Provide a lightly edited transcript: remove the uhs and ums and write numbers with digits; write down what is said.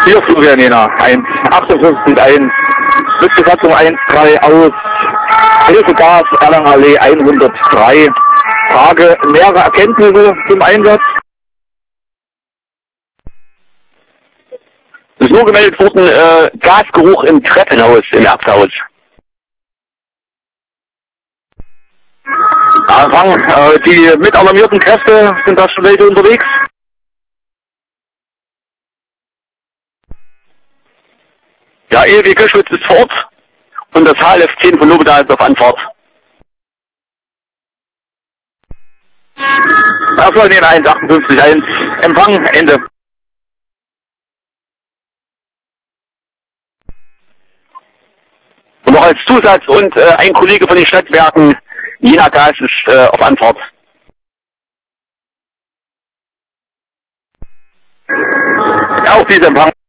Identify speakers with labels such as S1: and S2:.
S1: Hier Florian Jena, 158.1, Besatzung 1-3 aus, Hilfe Gas, Erlangallee 103. Frage, mehrere Erkenntnisse zum Einsatz?
S2: Es ist nur gemeldet worden, Gasgeruch im Treppenhaus, im Erbshaus.
S1: Anfang, die mit alarmierten Kräfte, sind da schon welche unterwegs?
S2: Ja, ELW Köschwitz ist vor Ort und das HLF 10 von Lobeda ist auf Anfahrt.
S1: Erstmal den 158.1, Empfang, Ende.
S2: Und noch als Zusatz und ein Kollege von den Stadtwerken, Jena Gas, ist auf Anfahrt.
S1: Auch diese Empfang.